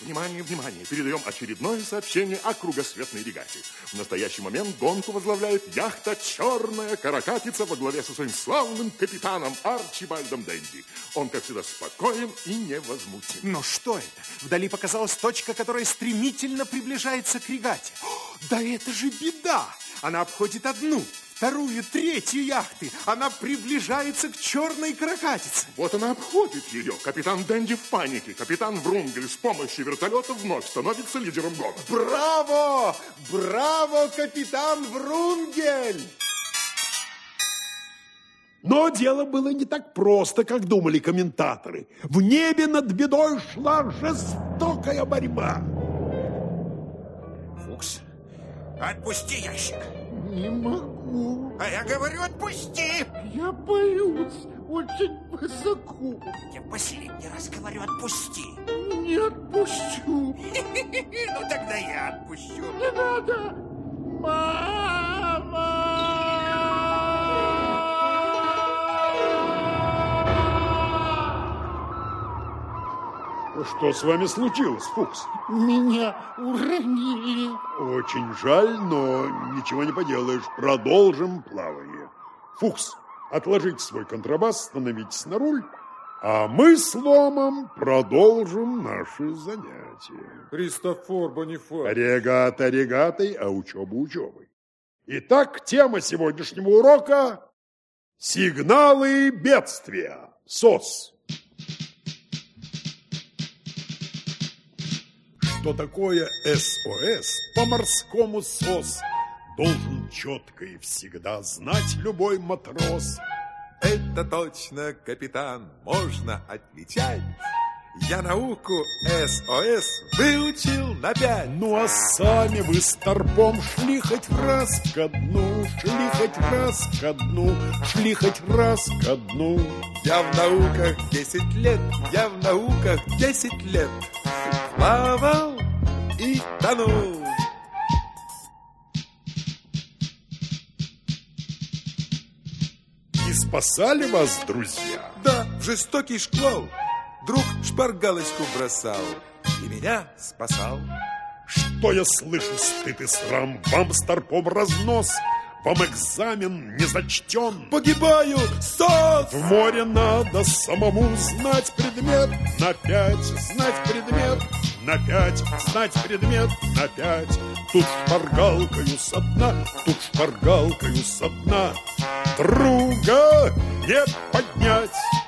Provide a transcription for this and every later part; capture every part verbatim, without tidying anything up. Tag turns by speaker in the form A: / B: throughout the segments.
A: Внимание, внимание! Передаем очередное сообщение о кругосветной регате. В настоящий момент гонку возглавляет яхта «Черная каракатица» во главе со своим славным капитаном Арчибальдом Денди. Он, как всегда, спокоен и невозмутим.
B: Но что это? Вдали показалась точка, которая стремительно приближается к регате. О, да это же беда! Она обходит одну, вторую, третью яхты. Она приближается к черной каракатице.
A: Вот она обходит ее. Капитан Денди в панике. Капитан Врунгель с помощью вертолета вновь становится лидером гонок.
B: Браво! Браво, капитан Врунгель!
C: Но дело было не так просто, как думали комментаторы. В небе над бедой шла жестокая борьба.
D: Фукс, отпусти ящик.
E: Не могу.
D: А я говорю, отпусти.
E: Я боюсь. Очень высоко.
D: Я в последний раз говорю, отпусти.
E: Не отпущу.
D: Ну, тогда я отпущу.
E: Не надо. Мама!
C: Что с вами случилось, Фукс?
E: Меня уронили.
C: Очень жаль, но ничего не поделаешь. Продолжим плавание. Фукс, отложите свой контрабас, становитесь на руль, а мы с Ломом продолжим наши занятия.
F: Христофор Бонифат.
C: Регата регатой, а учеба учебой. Итак, тема сегодняшнего урока – сигналы бедствия. СОС. Что такое СОС по-морскому СОС должен четко и всегда знать любой матрос.
F: Это точно, капитан, можно отвечать. Я науку СОС выучил на пять.
C: Ну а сами вы с торпом шли хоть раз ко дну, шли хоть раз ко дну, шли хоть раз ко дну.
F: Я в науках десять лет, я в науках десять лет плавал и тонул.
C: И спасали вас, друзья?
F: Да, в жестокий шквал друг шпаргалочку бросал и меня спасал.
C: Что я слышу, стыд и срам, вам с торпом разнос, вам экзамен не зачтен.
F: Погибаю, СОС!
C: В море надо самому знать предмет на пять, знать предмет на пять, знать предмет на пять. Тут шпаргалкою со дна, тут шпаргалкою со дна друга не поднять.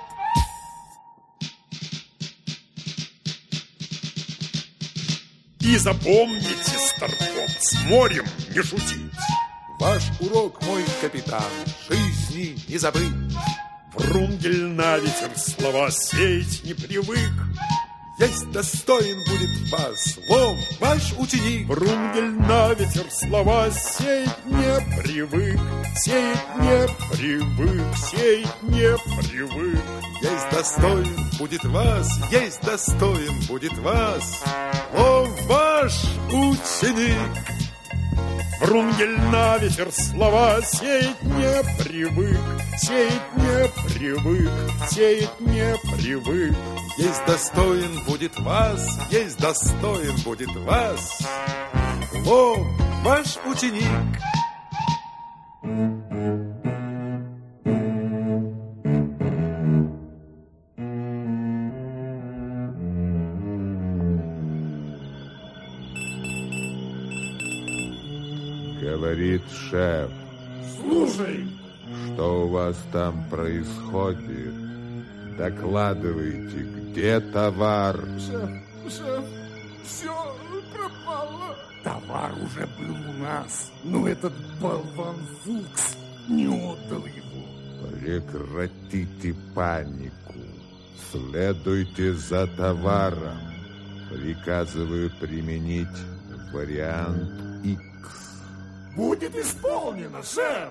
C: И запомните с торпом, с морем не шутить.
F: Ваш урок, мой капитан, жизни не забыть.
C: Врунгель на ветер слова сеять не привык.
F: Есть достоин будет вас, Лом, ваш ученик.
C: Врунгель на ветер слова сеять не привык, сеять не привык, сеять не привык.
F: Есть достоин будет вас, есть достоин будет вас, Лом, ваш ученик.
C: Врунгель на ветер слова сеять не привык, сеять не привык, сеять не привык.
F: Есть достоин будет вас, есть достоин будет вас, Лом, ваш ученик.
G: Говорит шеф.
E: Слушай.
G: Что у вас там происходит? Докладывайте, где товар?
E: Шеф, шеф, все пропало. Товар уже был у нас, но этот болван Фукс не отдал его.
G: Прекратите панику. Следуйте за товаром. Приказываю применить вариант X.
E: Будет исполнено, шеф!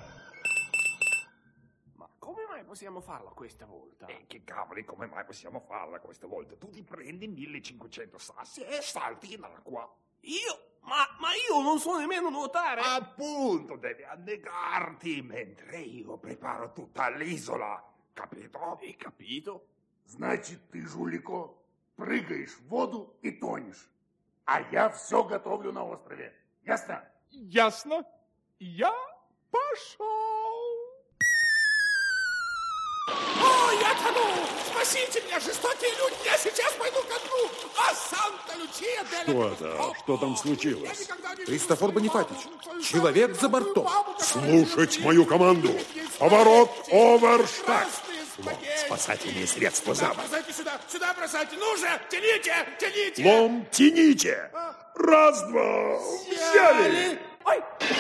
H: Ma come mai possiamo farlo questa volta?
A: E che cavoli, come mai possiamo farla questa volta? Tu ti prendi millecinquecento sassi e salti in acqua.
H: Io? Ma, ma io non so nemmeno nuotare!
A: Appunto, devi annegarti mentre io preparo tutta l'isola. Capito?
H: Hai capito?
E: Значит, ты, жулико, прыгаешь в воду и тонешь. А я все готовлю на острове. Ясно?
C: Ясно. Я пошел.
H: О, я тону! Спасите меня, жестокие люди! Я сейчас пойду ко дну! А Санта-Лючия дель...
C: Что это? Что там случилось?
B: Христофор Бонифатич, человек за бортом.
C: Слушать мою команду. Поворот оверштаг.
H: Спасательные средства забыли. Бросайте сюда, сюда бросайте. Ну же, тяните, тяните.
C: Лом, тяните. Раз, два, взяли.
H: Ой!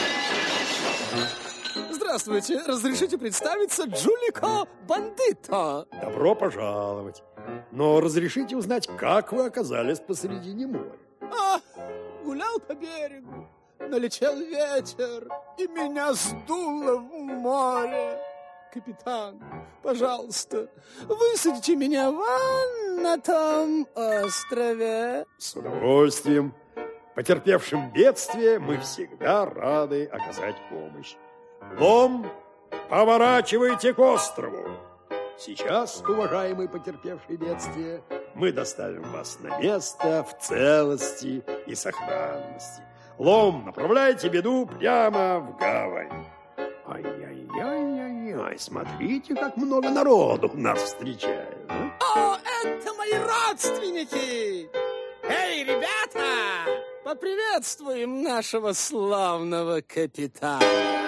I: Здравствуйте, разрешите представиться, Джулико Бандито.
C: Добро пожаловать. Но разрешите узнать, как вы оказались посредине моря?
I: А, гулял по берегу, налетел ветер, и меня сдуло в море. Капитан, пожалуйста, высадите меня вон на том острове.
C: С удовольствием. Потерпевшим бедствие мы всегда рады оказать помощь. Лом, поворачивайте к острову. Сейчас, уважаемый потерпевший бедствие, мы доставим вас на место в целости и сохранности. Лом, направляйте беду прямо в гавань. Ай-яй-яй-яй-яй, смотрите, как много народу нас встречает.
I: О, это мои родственники! Эй, ребята, поприветствуем нашего славного капитана.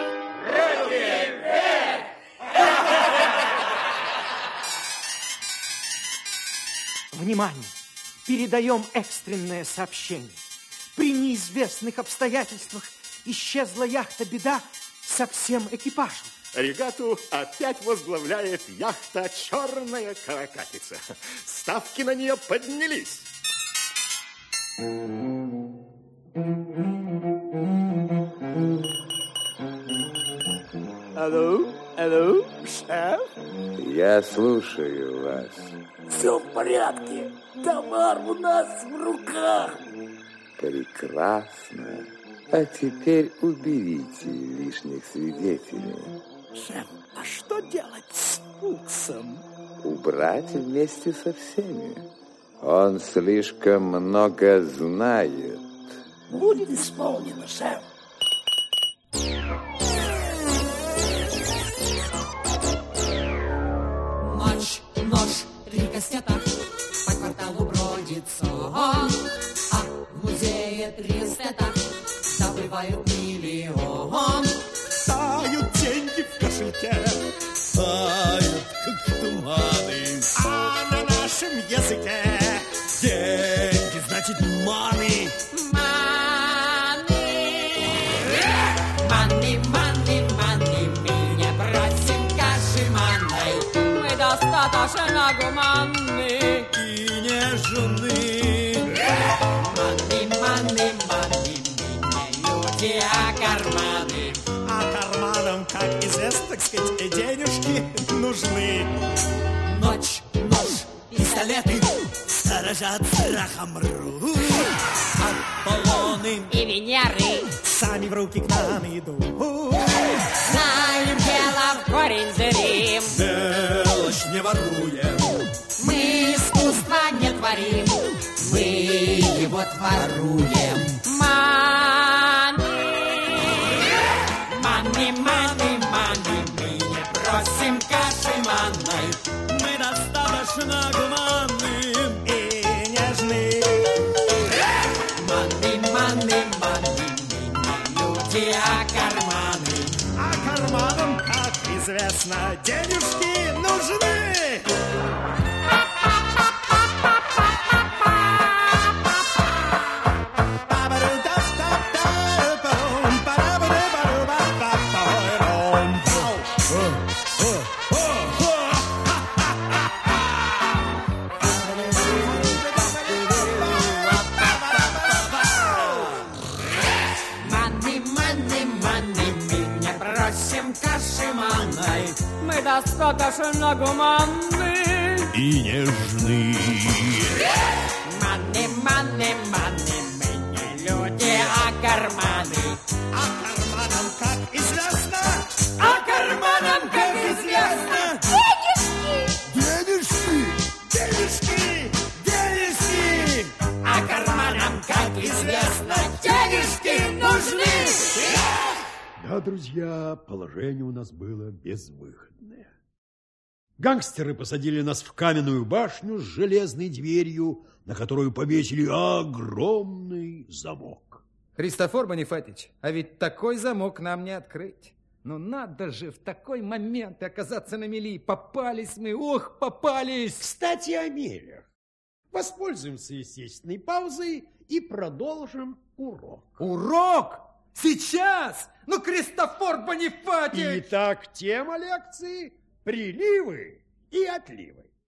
J: Внимание! Передаем экстренное сообщение. При неизвестных обстоятельствах исчезла яхта «Беда» со всем экипажем.
A: Регату опять возглавляет яхта «Черная каракатица». Ставки на нее поднялись.
I: Алло, алло, шеф?
G: Я слушаю вас.
D: Все в порядке. Товар у нас в руках.
G: Прекрасно. А теперь уберите лишних свидетелей.
I: Шеф, а что делать с Фуксом?
G: Убрать вместе со всеми. Он слишком много знает.
D: Будет исполнено, шеф.
K: Ночь, нож, три кастета, по кварталу бродит сон, а в музее три эстета добывают миллион.
H: Тают деньги в кошельке, тают, как туманы, а на нашем языке деньги значит money.
K: Money, money, money, мы не просим каши манной, мы достаточно гуманны
H: И нежны.
K: Money, money, money, мы не люди, а карманы.
H: А карманам, как известно, так сказать, денежки нужны.
K: Ночь, нож, пистолеты
H: Сторожат страхом ру. Аполлоны
K: и Венеры
H: сами в руки к нам идут.
K: знаем дело в корень зрим.
H: Мелочь не воруем,
K: Мы искусства не творим, мы его творуем. Money, money, money, money, мы не просим каши манной,
H: мы достаточно гуманны и нежны.
K: money, money, money, мы не люди, а карманы.
H: А карманам, как известно, денежки нужны.
K: Money, money, money, мы не просим каши манной, мы достаточно гуманны
C: И нежны.
K: Money, money, money, мы не люди, а карманы.
H: А карманам, как известно,
K: А карманам, как известно,
H: денежки, денежки, денежки.
K: а карманам, как известно,
C: Да, друзья, положение у нас было безвыходное. Гангстеры посадили нас в каменную башню с железной дверью, на которую повесили огромный замок.
L: Христофор Бонифатич, а ведь такой замок нам не открыть. Ну надо же в такой момент оказаться на мели. Попались мы, ох, попались!
C: Кстати, о мелях. Воспользуемся естественной паузой и продолжим урок.
L: Урок? Сейчас? Ну, Христофор Бонифатич!
C: Итак, тема лекции – приливы и отливы.